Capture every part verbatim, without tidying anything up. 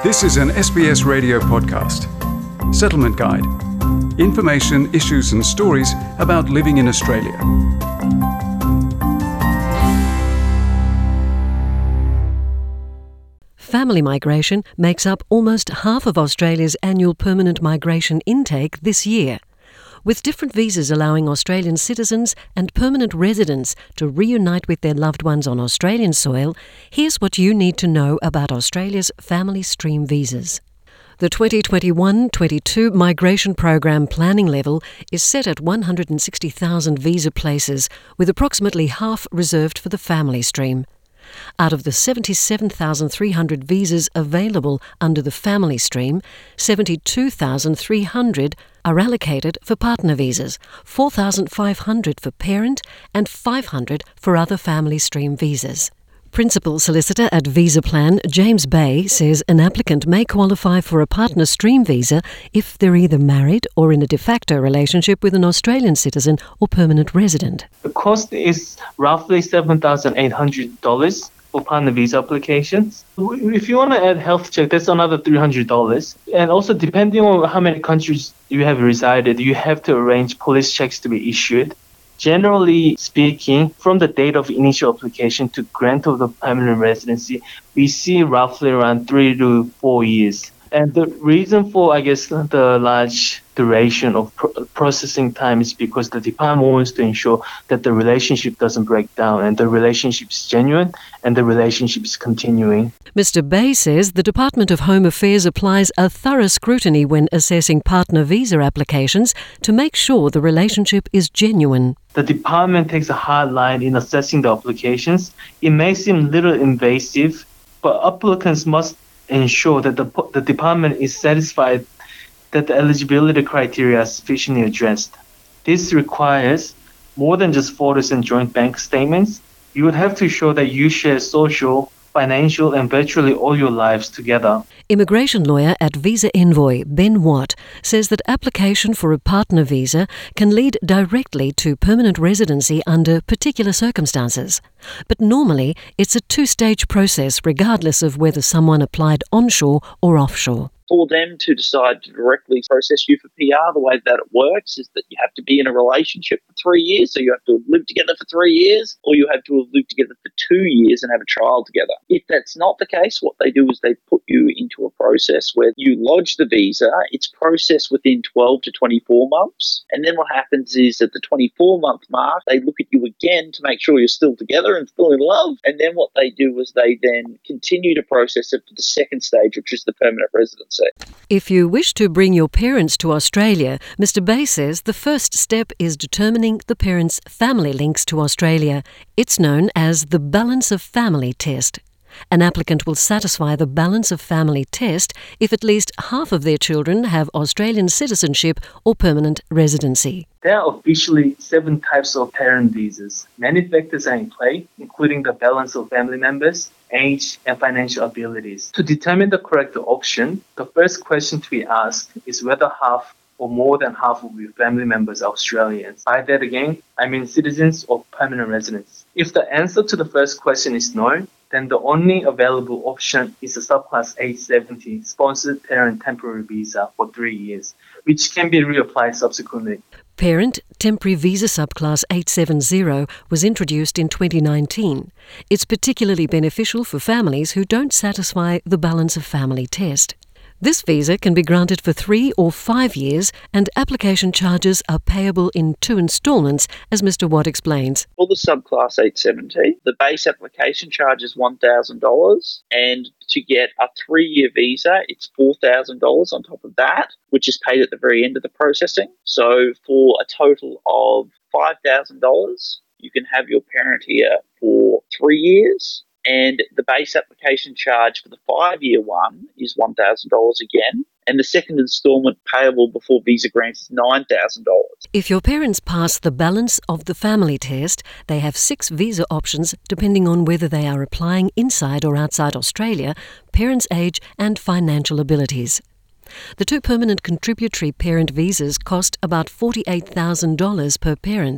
This is an S B S radio podcast. Settlement Guide. Information, issues and stories about living in Australia. Family migration makes up almost half of Australia's annual permanent migration intake this year. With different visas allowing Australian citizens and permanent residents to reunite with their loved ones on Australian soil, here's what you need to know about Australia's family stream visas. The twenty twenty-one twenty-two migration program planning level is set at one hundred sixty thousand visa places, with approximately half reserved for the family stream. Out of the seventy-seven thousand three hundred visas available under the family stream, seventy-two thousand three hundred are allocated for partner visas, four thousand five hundred for parent and five hundred for other family stream visas. Principal Solicitor at VisaPlan, James Bay, says an applicant may qualify for a partner stream visa if they're either married or in a de facto relationship with an Australian citizen or permanent resident. The cost is roughly seven thousand eight hundred dollars for partner visa applications. If you want to add health check, that's another three hundred dollars. And also, depending on how many countries you have resided, you have to arrange police checks to be issued. Generally speaking, from the date of initial application to grant of the permanent residency, we see roughly around three to four years. And the reason for, I guess, the large duration of pro- processing time is because the department wants to ensure that the relationship doesn't break down and the relationship is genuine and the relationship is continuing. Mister Bay says the Department of Home Affairs applies a thorough scrutiny when assessing partner visa applications to make sure the relationship is genuine. The department takes a hard line in assessing the applications. It may seem little invasive, but applicants must ensure that the, the department is satisfied that the eligibility criteria are sufficiently addressed. This requires more than just photos and joint bank statements. You would have to show that you share social, financial and virtually all your lives together. Immigration lawyer at Visa Envoy, Ben Watt, says that application for a partner visa can lead directly to permanent residency under particular circumstances. But normally, it's a two-stage process regardless of whether someone applied onshore or offshore. For them to decide to directly process you for P R, the way that it works is that you have to be in a relationship for three years, so you have to have lived together for three years, or you have to have lived together for two years and have a child together. If that's not the case, what they do is they put you into a process where you lodge the visa, it's processed within twelve to twenty-four months, and then what happens is at the twenty-four month mark, they look at you again to make sure you're still together and still in love, and then what they do is they then continue to process it for the second stage, which is the permanent residency. If you wish to bring your parents to Australia, Mister Bay says the first step is determining the parents' family links to Australia. It's known as the Balance of Family test. An applicant will satisfy the Balance of Family test if at least half of their children have Australian citizenship or permanent residency. There are officially seven types of parent visas. Many factors are in play, including the balance of family members, age, and financial abilities. To determine the correct option, the first question to be asked is whether half or more than half of your family members are Australians. By that again, I mean citizens or permanent residents. If the answer to the first question is no, then the only available option is a subclass eight seventy sponsored parent temporary visa for three years, which can be reapplied subsequently. Parent Temporary Visa Subclass eight seventy was introduced in twenty nineteen. It's particularly beneficial for families who don't satisfy the Balance of Family test. This visa can be granted for three or five years and application charges are payable in two instalments, as Mister Watt explains. For the subclass eight seventy, the base application charge is one thousand dollars, and to get a three-year visa, it's four thousand dollars on top of that, which is paid at the very end of the processing. So for a total of five thousand dollars, you can have your parent here for three years. And the base application charge for the five-year one is one thousand dollars again. And the second instalment payable before visa grant is nine thousand dollars. If your parents pass the Balance of the Family test, they have six visa options depending on whether they are applying inside or outside Australia, parents' age and financial abilities. The two permanent contributory parent visas cost about forty-eight thousand dollars per parent.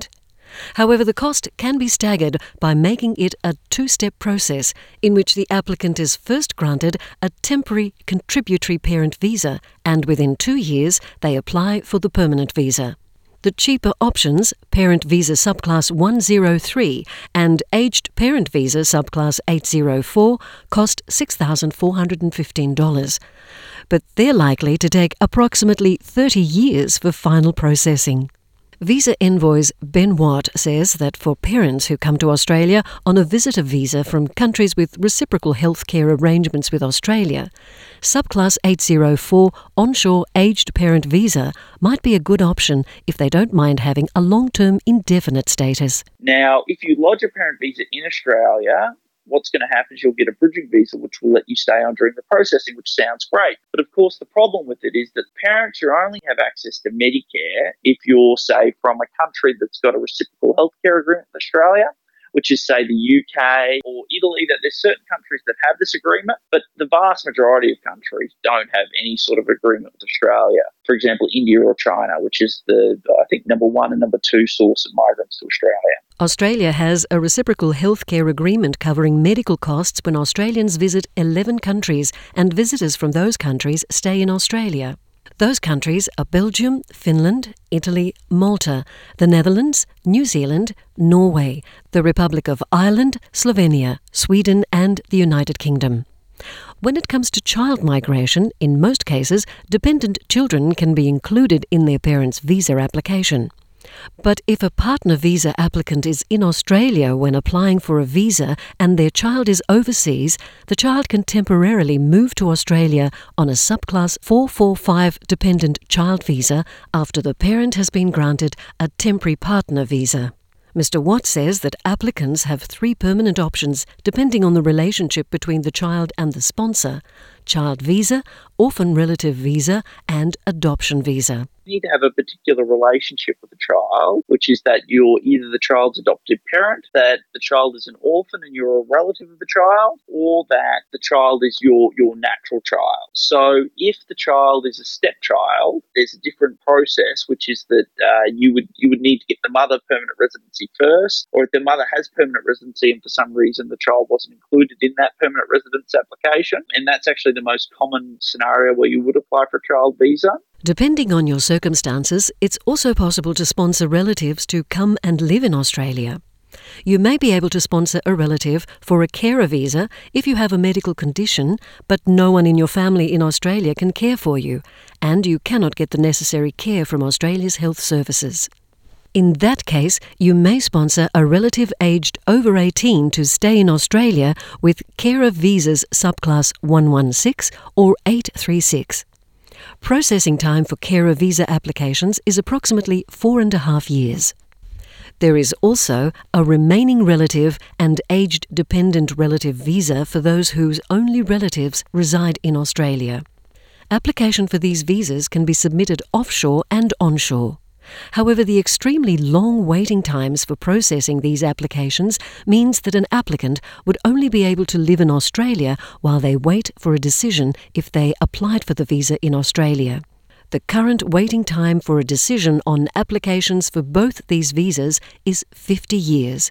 However, the cost can be staggered by making it a two-step process in which the applicant is first granted a temporary contributory parent visa, and within two years they apply for the permanent visa. The cheaper options, Parent Visa Subclass one oh three and Aged Parent Visa Subclass eight oh four, cost six thousand four hundred fifteen dollars. But they're likely to take approximately thirty years for final processing. Visa Envoy's Ben Watt says that for parents who come to Australia on a visitor visa from countries with reciprocal healthcare arrangements with Australia, Subclass eight oh four Onshore Aged Parent Visa might be a good option if they don't mind having a long-term indefinite status. Now, if you lodge a parent visa in Australia, what's going to happen is you'll get a bridging visa, which will let you stay on during the processing, which sounds great. But of course, the problem with it is that parents who only have access to Medicare if you're, say, from a country that's got a reciprocal healthcare agreement with Australia, which is, say, the U K or Italy, that there's certain countries that have this agreement, but the vast majority of countries don't have any sort of agreement with Australia. For example, India or China, which is the, I think, number one and number two source of migrants to Australia. Australia has a reciprocal healthcare agreement covering medical costs when Australians visit eleven countries and visitors from those countries stay in Australia. Those countries are Belgium, Finland, Italy, Malta, the Netherlands, New Zealand, Norway, the Republic of Ireland, Slovenia, Sweden and the United Kingdom. When it comes to child migration, in most cases, dependent children can be included in their parents' visa application. But if a partner visa applicant is in Australia when applying for a visa and their child is overseas, the child can temporarily move to Australia on a subclass four forty-five dependent child visa after the parent has been granted a temporary partner visa. Mister Watt says that applicants have three permanent options depending on the relationship between the child and the sponsor: child visa, orphan relative visa and adoption visa. You need to have a particular relationship with the child, which is that you're either the child's adoptive parent, that the child is an orphan and you're a relative of the child, or that the child is your, your natural child. So if the child is a stepchild, there's a different process, which is that uh, you would you would need to get the mother permanent residency first, or if the mother has permanent residency and for some reason the child wasn't included in that permanent residence application, and that's actually the most common scenario where you would apply for a child visa. Depending on your circumstances, it's also possible to sponsor relatives to come and live in Australia. You may be able to sponsor a relative for a carer visa if you have a medical condition, but no one in your family in Australia can care for you, and you cannot get the necessary care from Australia's health services. In that case, you may sponsor a relative aged over eighteen to stay in Australia with carer visas subclass one sixteen or eight thirty-six. Processing time for carer visa applications is approximately four and a half years. There is also a remaining relative and aged dependent relative visa for those whose only relatives reside in Australia. Application for these visas can be submitted offshore and onshore. However, the extremely long waiting times for processing these applications means that an applicant would only be able to live in Australia while they wait for a decision if they applied for the visa in Australia. The current waiting time for a decision on applications for both these visas is fifty years.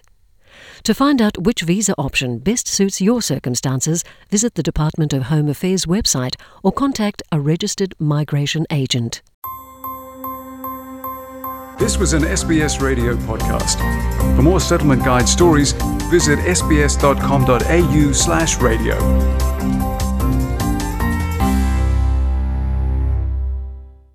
To find out which visa option best suits your circumstances, visit the Department of Home Affairs website or contact a registered migration agent. This was an S B S Radio podcast. For more Settlement Guide stories, visit sbs.com.au slash radio.